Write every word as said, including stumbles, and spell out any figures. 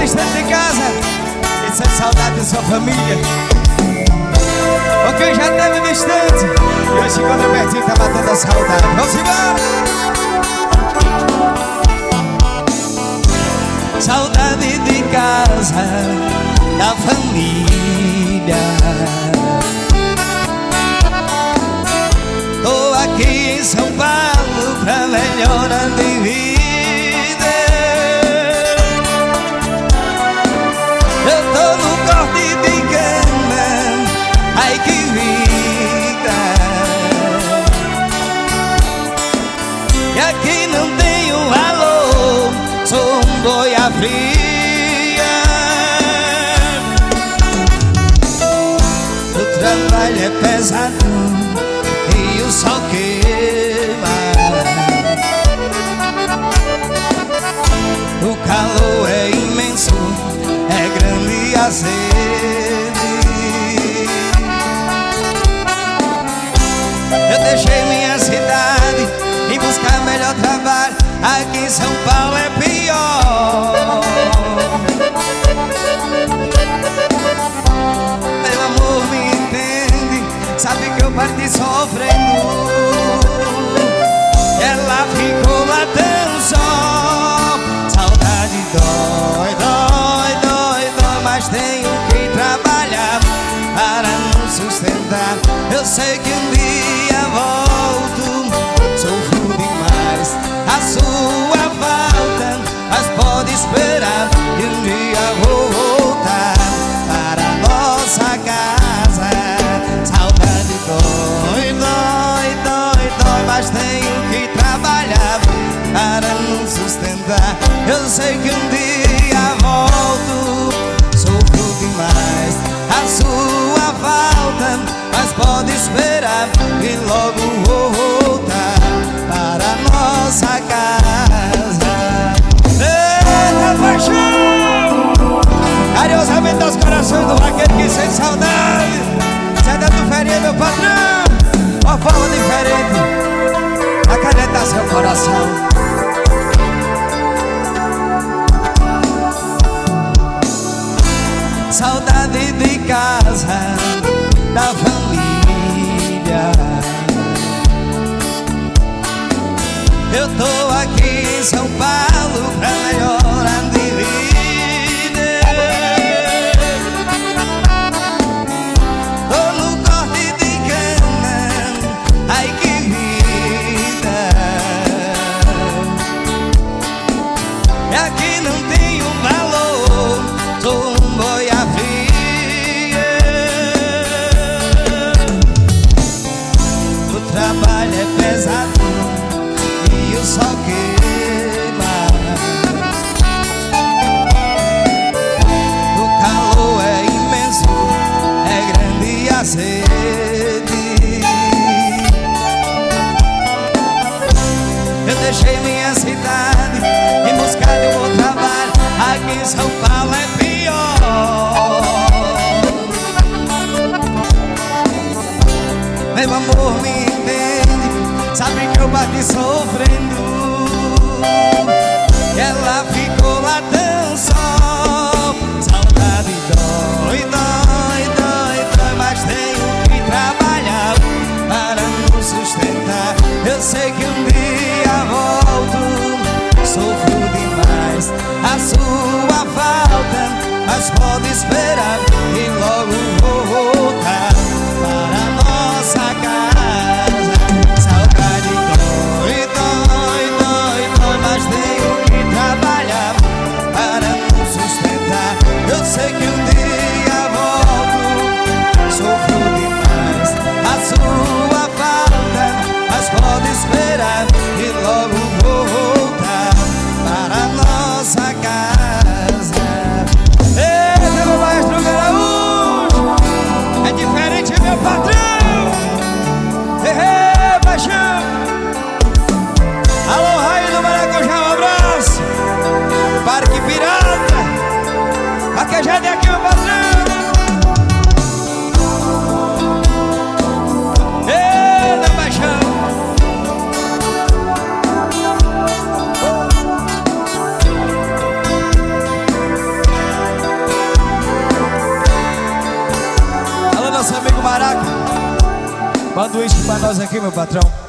distante de casa e sente saudade de sua família. Ou quem já esteve distante e hoje se encontra pertinho, tá matando a saudade. Vamos embora! Saudade de casa, da família. Tô aqui em São Paulo pra melhorar de vida. Eu tô no corte de cama, ai que vida. E aqui não tenho valor, sou um boia fria. O trabalho é pesado e o sol queima. O calor é imenso, é grande a sede. Eu deixei minha cidade e buscar melhor trabalho. Aqui em São Paulo é pior. Meu amor me entende, sabe que eu parti sofrendo. Ela ficou lá tão só. Saudade dói, dói, dói, dói, mas tenho que trabalhar para não sustentar. Eu sei que um dia volto, sofro demais a sua falta, mas pode esperar que um dia vou voltar para a nossa casa. Saudade dói, dói, dói, dói, mas tenho que trabalhar para não sustentar. Eu sei que um dia volto, sofro demais a sua falta, mas pode esperar que logo vou voltar para a nossa casa. Eita paixão! Carinhosamente aos corações do vaqueiro que sente saudade. Sai do ferinha, meu patrão. Uma forma diferente acalentar seu coração. Saudade de casa, da família. Eu tô aqui em São Paulo pra melhorar de vida. Tô no corte de cama, ai que vida. E aqui não tenho valor, sou um boia fria. O trabalho é pesado e o sol queima. O calor é imenso, é grande a sede. Eu deixei minha cidade em busca de um bom trabalho. Aqui em São Paulo é pior. Meu amor me entende, sabe que eu bati sofrendo. E ela ficou lá tão só. Saudade dói, dói, dói, dói, mas tenho que trabalhar para não sustentar. Eu sei que um dia volto, sofro demais a sua falta, mas pode esperar e logo vou voltar para a nossa casa. Saudade dói, dói, dói, dói, mas tenho que trabalhar para não sustentar. Eu sei que um dia volto, sofro demais a sua falta, mas pode esperar e logo vou voltar para a nossa casa. Eita, meu maestro Garaújo! Maraca. Manda um uísque pra nós aqui, meu patrão.